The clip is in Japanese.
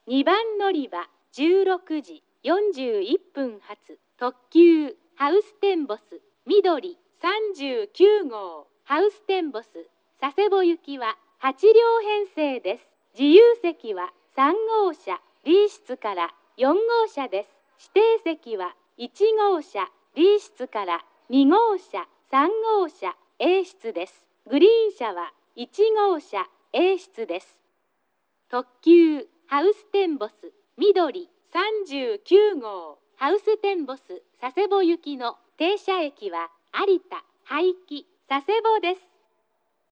2番乗り場16時41分発特急ハウステンボス緑39号ハウステンボス佐世保行きは8両編成です。自由席は3号車 B 室から4号車です。指定席は1号車 B 室から2号車3号車 A 室です。グリーン車は1号車 A 室です。特急ハウステンボス緑39号ハウステンボス佐世保行きの停車駅は有田、羽生、佐世保です。